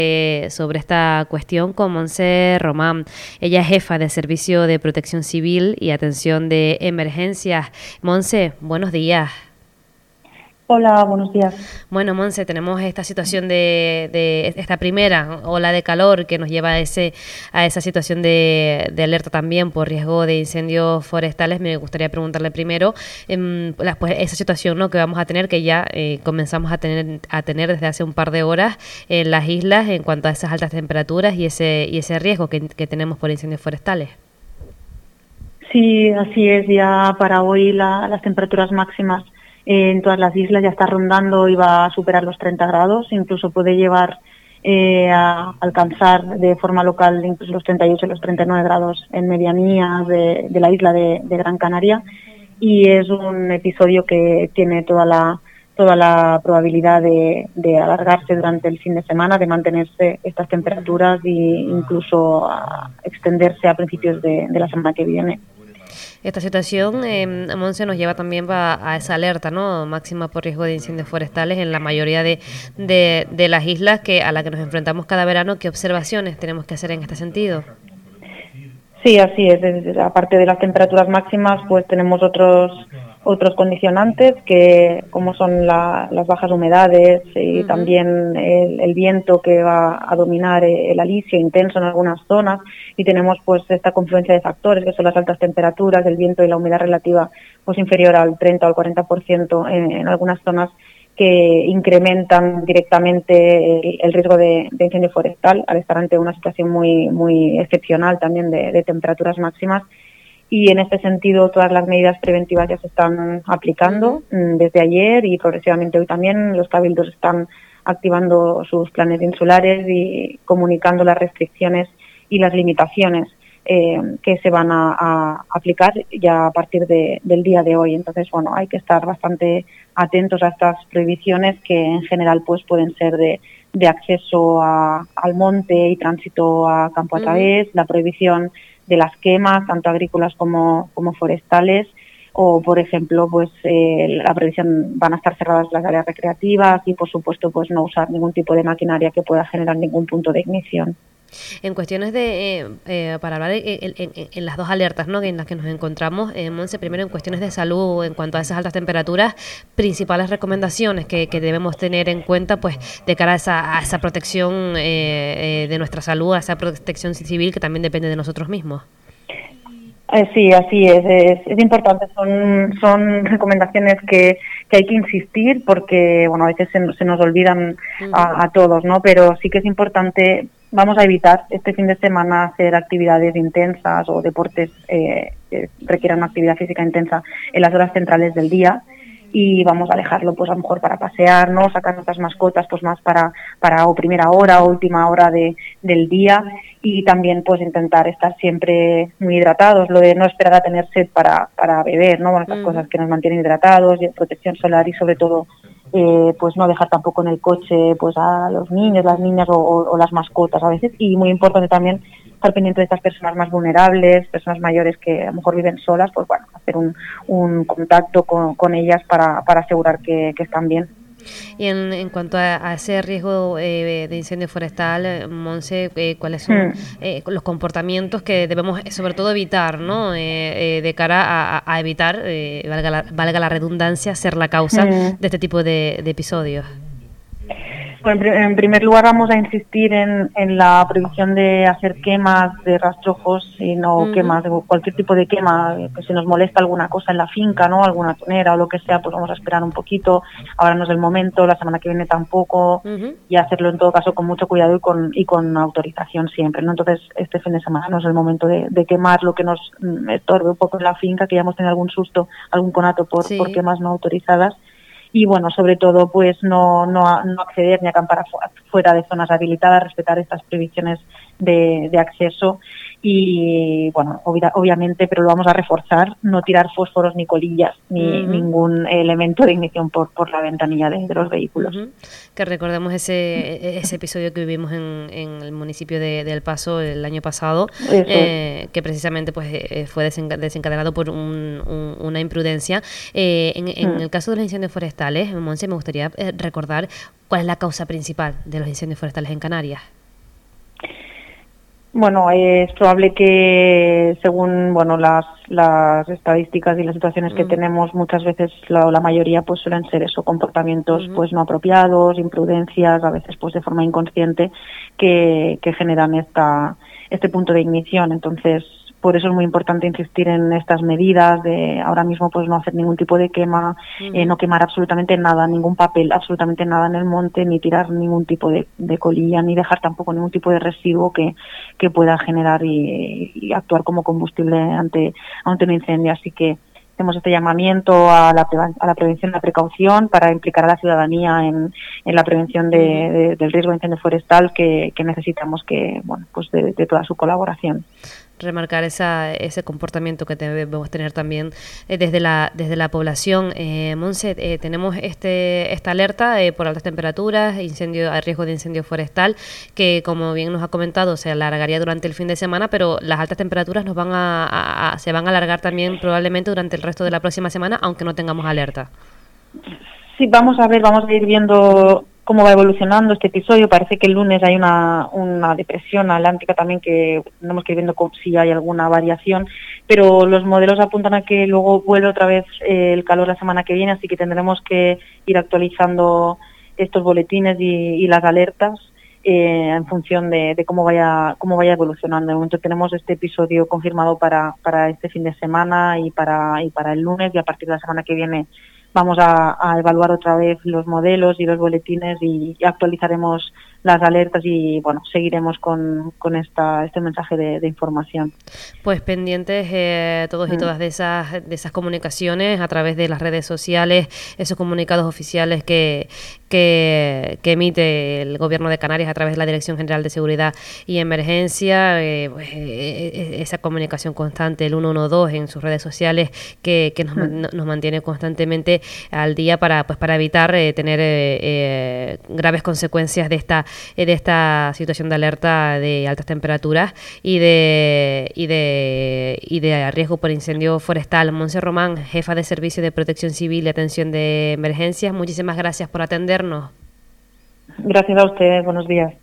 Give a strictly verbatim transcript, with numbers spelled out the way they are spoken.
Eh, sobre esta cuestión con Montse Román. Ella es jefa de Servicio de Protección Civil y Atención de Emergencias. Montse, buenos días. Hola, buenos días. Bueno, Montse, tenemos esta situación de, de esta primera ola de calor que nos lleva a ese a esa situación de, de alerta también por riesgo de incendios forestales. Me gustaría preguntarle primero eh, pues esa situación, ¿no?, que vamos a tener, que ya eh, comenzamos a tener a tener desde hace un par de horas en las islas en cuanto a esas altas temperaturas y ese y ese riesgo que, que tenemos por incendios forestales. Sí, así es. Ya para hoy la, las temperaturas máximas en todas las islas ya está rondando y va a superar los treinta grados, incluso puede llevar eh, a alcanzar de forma local incluso los treinta y ocho, los treinta y nueve grados en medianías de, de la isla de, de Gran Canaria, y es un episodio que tiene toda la toda la probabilidad de, de alargarse durante el fin de semana, de mantenerse estas temperaturas e incluso a extenderse a principios de, de la semana que viene. Esta situación, eh, Montse, nos lleva también a, a esa alerta, ¿no?, máxima por riesgo de incendios forestales en la mayoría de, de, de las islas que a las que nos enfrentamos cada verano. ¿Qué observaciones tenemos que hacer en este sentido? Sí, así es. es. Aparte de las temperaturas máximas, pues tenemos otros otros condicionantes que, como son la, las bajas humedades y uh-huh. también el, el viento que va a dominar el alisio intenso en algunas zonas, y tenemos pues esta confluencia de factores que son las altas temperaturas, el viento y la humedad relativa pues inferior al treinta o al cuarenta por ciento en, en algunas zonas, que incrementan directamente el, el riesgo de, de incendio forestal al estar ante una situación muy muy excepcional también de, de temperaturas máximas. Y en este sentido todas las medidas preventivas ya se están aplicando uh-huh. desde ayer, y progresivamente hoy también los cabildos están activando sus planes insulares y comunicando las restricciones y las limitaciones eh, que se van a, a aplicar ya a partir de, del día de hoy. Entonces, bueno, hay que estar bastante atentos a estas prohibiciones, que en general pues pueden ser de, de acceso a, al monte y tránsito a campo a través, uh-huh. la prohibición de las quemas, tanto agrícolas como, como forestales, o por ejemplo pues eh, la previsión, van a estar cerradas las áreas recreativas y por supuesto pues no usar ningún tipo de maquinaria que pueda generar ningún punto de ignición. En cuestiones de, eh, eh, para hablar en, en, en, en las dos alertas, ¿no?, en las que nos encontramos, eh, Montse, primero en cuestiones de salud, en cuanto a esas altas temperaturas, principales recomendaciones que, que debemos tener en cuenta pues de cara a esa, a esa protección eh, eh, de nuestra salud, a esa protección civil que también depende de nosotros mismos. Eh, sí, así es, es, es importante, son son recomendaciones que, que hay que insistir porque, bueno, a veces se, se nos olvidan uh-huh. a, a todos, ¿no? Pero sí que es importante. Vamos a evitar este fin de semana hacer actividades intensas o deportes eh, que requieran una actividad física intensa en las horas centrales del día, y vamos a dejarlo pues a lo mejor para pasear, ¿no?, sacar nuestras mascotas pues más para para o primera hora o última hora de del día, y también pues intentar estar siempre muy hidratados, lo de no esperar a tener sed para para beber, ¿no?, bueno, estas uh-huh. cosas que nos mantienen hidratados, y protección solar, y sobre todo eh, pues no dejar tampoco en el coche pues a los niños, las niñas o, o, o las mascotas a veces, y muy importante también estar pendiente de estas personas más vulnerables, personas mayores que a lo mejor viven solas, pues bueno, hacer un, un contacto con, con ellas para, para asegurar que, que están bien. Y en, en cuanto a, a ese riesgo eh, de incendio forestal, Montse, eh, ¿cuáles son mm. eh, los comportamientos que debemos sobre todo evitar, ¿no?, eh, eh, de cara a, a evitar, eh, valga, la, valga la redundancia, ser la causa mm. de este tipo de, de episodios? Bueno, en primer lugar vamos a insistir en, en la prohibición de hacer quemas de rastrojos y no uh-huh. quemas de cualquier tipo de quema, que si nos molesta alguna cosa en la finca, ¿no?, alguna tonera o lo que sea, pues vamos a esperar un poquito, ahora no es el momento, la semana que viene tampoco, uh-huh. y hacerlo en todo caso con mucho cuidado y con y con autorización siempre, ¿no? Entonces este fin de semana no es el momento de, de quemar lo que nos estorbe un poco en la finca, que ya hemos tenido algún susto, algún conato por, sí. por quemas no autorizadas. Y bueno, sobre todo pues no no, no acceder ni acampar fuera de zonas habilitadas, respetar estas prohibiciones de, de acceso, y bueno, obvia, obviamente, pero lo vamos a reforzar, no tirar fósforos ni colillas ni uh-huh. ningún elemento de ignición por por la ventanilla de, de los vehículos. Uh-huh. Que recordemos ese ese episodio que vivimos en, en el municipio de, de El Paso el año pasado, eh, que precisamente pues eh, fue desencadenado por un, un, una imprudencia. Eh, en en uh-huh. el caso de los incendios forestales, Montse, me gustaría eh, recordar ¿Cuál es la causa principal de los incendios forestales en Canarias? Bueno, es probable que según bueno las, las estadísticas y las situaciones que Uh-huh. tenemos, muchas veces la, la mayoría pues suelen ser eso, comportamientos Uh-huh. pues no apropiados, imprudencias, a veces pues de forma inconsciente que, que generan esta este punto de ignición. Entonces, por eso es muy importante insistir en estas medidas de ahora mismo pues no hacer ningún tipo de quema, uh-huh. eh, no quemar absolutamente nada, ningún papel, absolutamente nada en el monte, ni tirar ningún tipo de, de colilla, ni dejar tampoco ningún tipo de residuo que, que pueda generar y, y actuar como combustible ante, ante un incendio. Así que hacemos este llamamiento a la, a la prevención, a la precaución, para implicar a la ciudadanía en, en la prevención de, de, del riesgo de incendio forestal que, que necesitamos que bueno pues de, de toda su colaboración. Remarcar esa, ese comportamiento que debemos tener también eh, desde la desde la población. Eh, Monse, eh, tenemos este esta alerta eh, por altas temperaturas, incendio, hay riesgo de incendio forestal, que como bien nos ha comentado se alargaría durante el fin de semana, pero las altas temperaturas nos van a, a, a se van a alargar también probablemente durante el resto de la próxima semana, aunque no tengamos alerta. Sí, vamos a ver, vamos a ir viendo cómo va evolucionando este episodio. Parece que el lunes hay una, una depresión atlántica también que tenemos que ir viendo si hay alguna variación, pero los modelos apuntan a que luego vuelve otra vez eh, el calor la semana que viene, así que tendremos que ir actualizando estos boletines y, y las alertas eh, en función de, de cómo vaya cómo vaya evolucionando. De momento tenemos este episodio confirmado para, para este fin de semana y para, y para el lunes, y a partir de la semana que viene vamos a, a evaluar otra vez los modelos y los boletines y, y actualizaremos las alertas y bueno seguiremos con, con esta este mensaje de, de información. Pues pendientes eh, todos mm. y todas de esas de esas comunicaciones a través de las redes sociales, esos comunicados oficiales que, que, que emite el Gobierno de Canarias a través de la Dirección General de Seguridad y Emergencia, eh, pues, eh, esa comunicación constante, el ciento doce en sus redes sociales que, que nos, mm. nos mantiene constantemente al día para pues para evitar eh, tener eh, eh, graves consecuencias de esta de esta situación de alerta de altas temperaturas y de y de y de riesgo por incendio forestal. Monse Román, jefa de Servicio de Protección Civil y Atención de Emergencias, muchísimas gracias por atendernos. Gracias a ustedes, buenos días.